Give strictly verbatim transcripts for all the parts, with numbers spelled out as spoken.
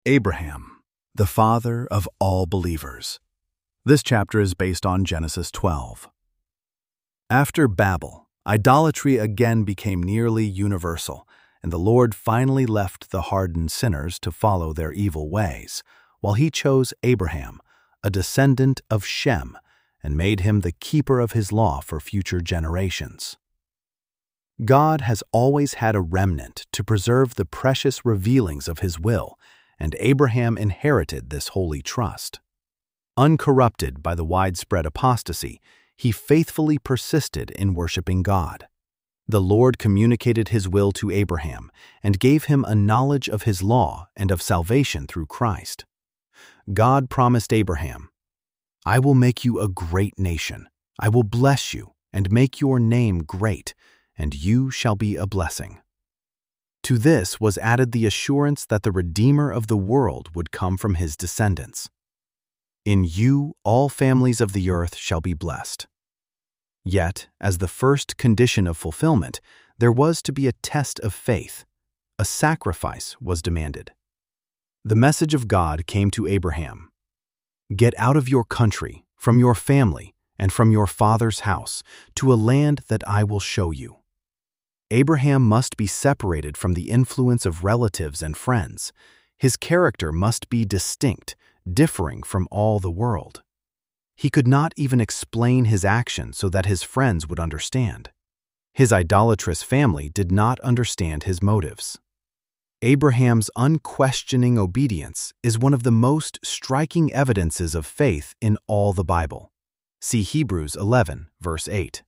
Abraham, the father of all believers. This chapter is based on Genesis twelve. After Babel, idolatry again became nearly universal, and the Lord finally left the hardened sinners to follow their evil ways, while he chose Abraham, a descendant of Shem, and made him the keeper of his law for future generations. God has always had a remnant to preserve the precious revealings of his will, and Abraham inherited this holy trust. Uncorrupted by the widespread apostasy, he faithfully persisted in worshiping God. The Lord communicated his will to Abraham and gave him a knowledge of his law and of salvation through Christ. God promised Abraham, "I will make you a great nation. I will bless you and make your name great, and you shall be a blessing." To this was added the assurance that the Redeemer of the world would come from his descendants. "In you all families of the earth shall be blessed." Yet, as the first condition of fulfillment, there was to be a test of faith. A sacrifice was demanded. The message of God came to Abraham. "Get out of your country, from your family, and from your father's house, to a land that I will show you." Abraham must be separated from the influence of relatives and friends. His character must be distinct, differing from all the world. He could not even explain his action so that his friends would understand. His idolatrous family did not understand his motives. Abraham's unquestioning obedience is one of the most striking evidences of faith in all the Bible. See Hebrews eleven, verse eight.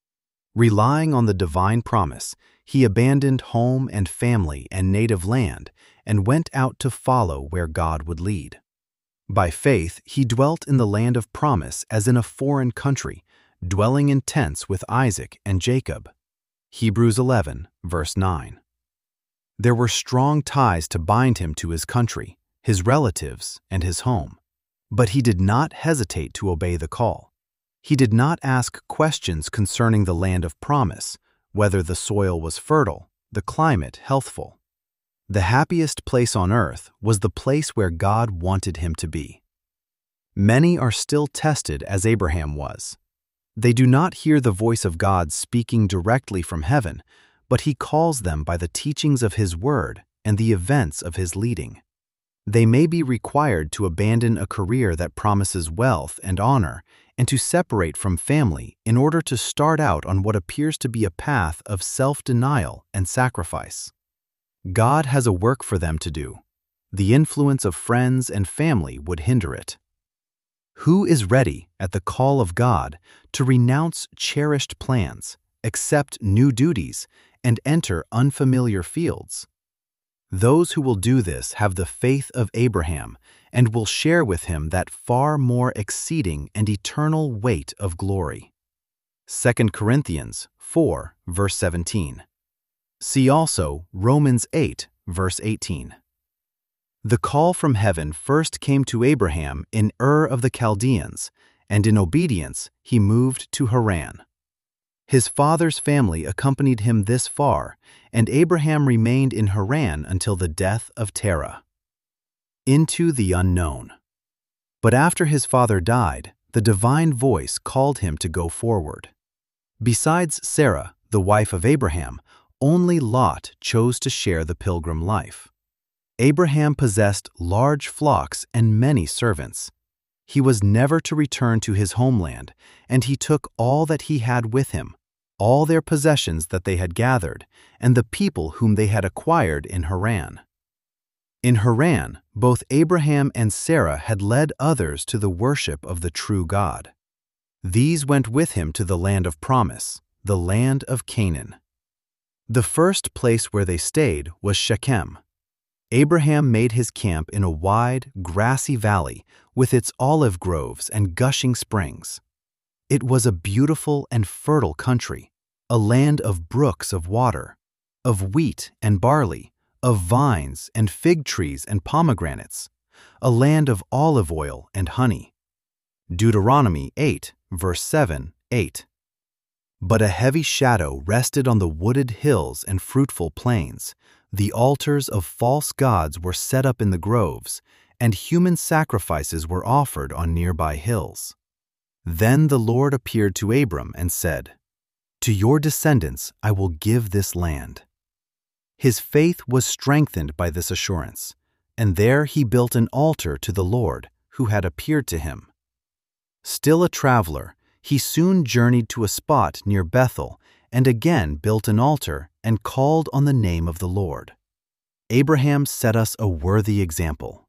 Relying on the divine promise, he abandoned home and family and native land and went out to follow where God would lead. By faith, he dwelt in the land of promise as in a foreign country, dwelling in tents with Isaac and Jacob. Hebrews eleven, verse nine. There were strong ties to bind him to his country, his relatives, and his home. But he did not hesitate to obey the call. He did not ask questions concerning the land of promise, whether the soil was fertile, the climate healthful. The happiest place on earth was the place where God wanted him to be. Many are still tested as Abraham was. They do not hear the voice of God speaking directly from heaven, but he calls them by the teachings of his word and the events of his leading. They may be required to abandon a career that promises wealth and honor and to separate from family in order to start out on what appears to be a path of self-denial and sacrifice. God has a work for them to do. The influence of friends and family would hinder it. Who is ready, at the call of God, to renounce cherished plans, accept new duties, and enter unfamiliar fields? Those who will do this have the faith of Abraham and will share with him that far more exceeding and eternal weight of glory. Second Corinthians four, verse seventeen. See also Romans eight, verse eighteen. The call from heaven first came to Abraham in Ur of the Chaldeans, and in obedience he moved to Haran. His father's family accompanied him this far, and Abraham remained in Haran until the death of Terah. Into the unknown. But after his father died, the divine voice called him to go forward. Besides Sarah, the wife of Abraham, only Lot chose to share the pilgrim life. Abraham possessed large flocks and many servants. He was never to return to his homeland, and he took all that he had with him, all their possessions that they had gathered, and the people whom they had acquired in Haran. In Haran, both Abraham and Sarah had led others to the worship of the true God. These went with him to the land of promise, the land of Canaan. The first place where they stayed was Shechem. Abraham made his camp in a wide, grassy valley with its olive groves and gushing springs. It was a beautiful and fertile country, a land of brooks of water, of wheat and barley, of vines and fig trees and pomegranates, a land of olive oil and honey. Deuteronomy eight, verse seven, eight. But a heavy shadow rested on the wooded hills and fruitful plains. The altars of false gods were set up in the groves, and human sacrifices were offered on nearby hills. Then the Lord appeared to Abram and said, "To your descendants I will give this land." His faith was strengthened by this assurance, and there he built an altar to the Lord, who had appeared to him. Still a traveler, he soon journeyed to a spot near Bethel and again built an altar and called on the name of the Lord. Abraham set us a worthy example.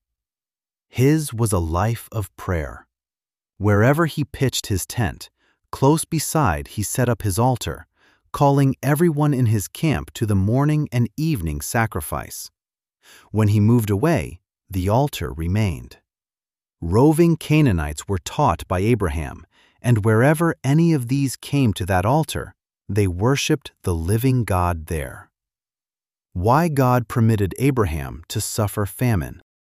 His was a life of prayer. Wherever he pitched his tent, close beside he set up his altar, calling everyone in his camp to the morning and evening sacrifice. When he moved away, the altar remained. Roving Canaanites were taught by Abraham, and wherever any of these came to that altar, they worshipped the living God there. Why God permitted Abraham to suffer famine?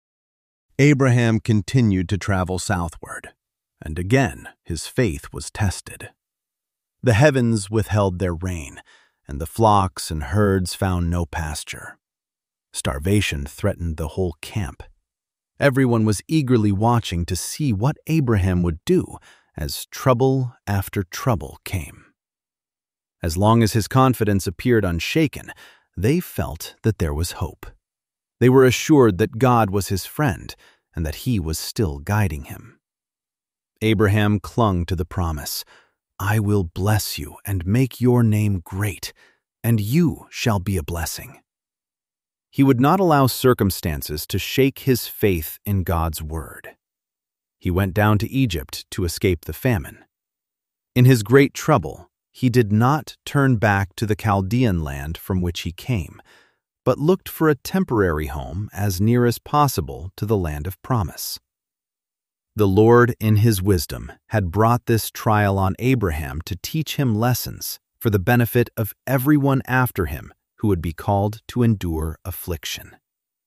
Abraham continued to travel southward, and again his faith was tested. The heavens withheld their rain, and the flocks and herds found no pasture. Starvation threatened the whole camp. Everyone was eagerly watching to see what Abraham would do as trouble after trouble came. As long as his confidence appeared unshaken, they felt that there was hope. They were assured that God was his friend and that he was still guiding him. Abraham clung to the promise, "I will bless you and make your name great, and you shall be a blessing." He would not allow circumstances to shake his faith in God's word. He went down to Egypt to escape the famine. In his great trouble, he did not turn back to the Chaldean land from which he came, but looked for a temporary home as near as possible to the land of promise. The Lord, in his wisdom, had brought this trial on Abraham to teach him lessons for the benefit of everyone after him who would be called to endure affliction.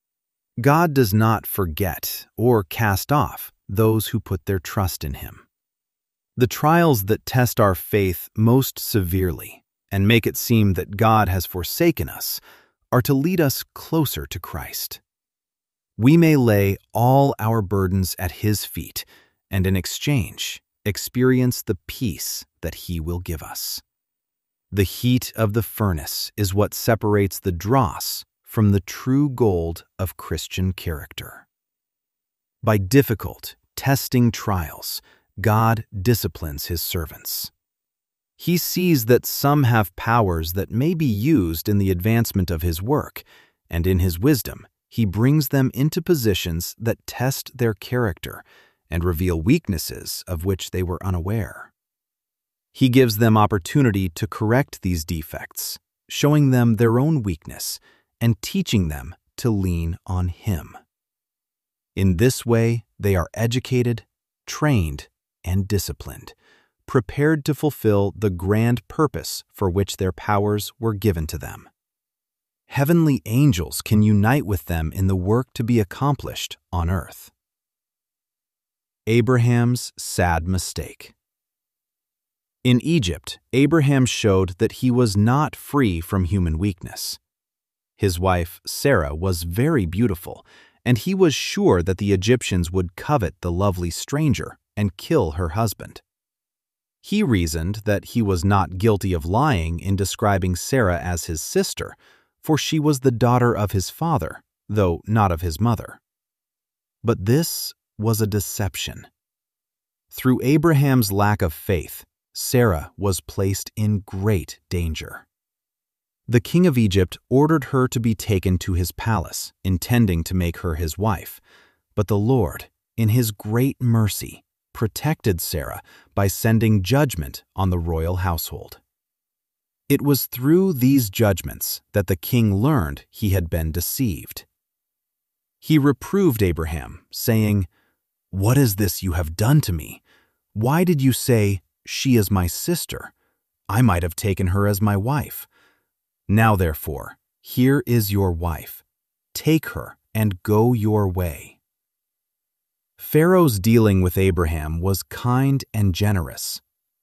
God does not forget or cast off those who put their trust in him. The trials that test our faith most severely and make it seem that God has forsaken us are to lead us closer to Christ. We may lay all our burdens at his feet and in exchange experience the peace that he will give us. The heat of the furnace is what separates the dross from the true gold of Christian character. By difficult, testing trials, God disciplines his servants. He sees that some have powers that may be used in the advancement of his work, and in his wisdom, he brings them into positions that test their character and reveal weaknesses of which they were unaware. He gives them opportunity to correct these defects, showing them their own weakness and teaching them to lean on him. In this way, they are educated, trained, and disciplined, prepared to fulfill the grand purpose for which their powers were given to them. Heavenly angels can unite with them in the work to be accomplished on earth. Abraham's sad mistake. In Egypt, Abraham showed that he was not free from human weakness. His wife, Sarah, was very beautiful, and he was sure that the Egyptians would covet the lovely stranger and kill her husband. He reasoned that he was not guilty of lying in describing Sarah as his sister, for she was the daughter of his father, though not of his mother. But this was a deception. Through Abraham's lack of faith, Sarah was placed in great danger. The king of Egypt ordered her to be taken to his palace, intending to make her his wife. But the Lord, in his great mercy, protected Sarah by sending judgment on the royal household. It was through these judgments that the king learned he had been deceived. He reproved Abraham, saying, "What is this you have done to me? Why did you say, 'She is my sister'? I might have taken her as my wife. Now, therefore, here is your wife. Take her and go your way." Pharaoh's dealing with Abraham was kind and generous,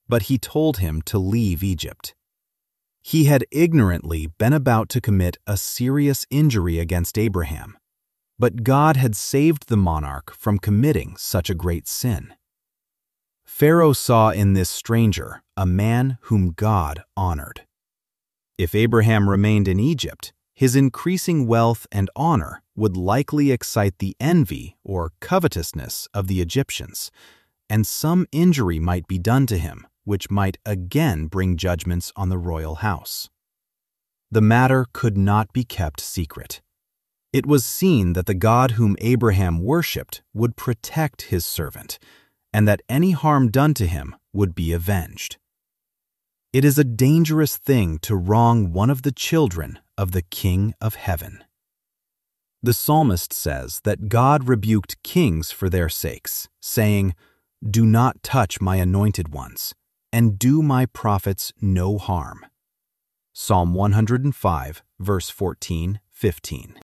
but he told him to leave Egypt. He had ignorantly been about to commit a serious injury against Abraham, but God had saved the monarch from committing such a great sin. Pharaoh saw in this stranger a man whom God honored. If Abraham remained in Egypt, his increasing wealth and honor would likely excite the envy or covetousness of the Egyptians, and some injury might be done to him, which might again bring judgments on the royal house. The matter could not be kept secret. It was seen that the God whom Abraham worshipped would protect his servant, and that any harm done to him would be avenged. It is a dangerous thing to wrong one of the children of the King of Heaven. The psalmist says that God rebuked kings for their sakes, saying, "Do not touch my anointed ones, and do my prophets no harm." Psalm one hundred five, verse fourteen, fifteen.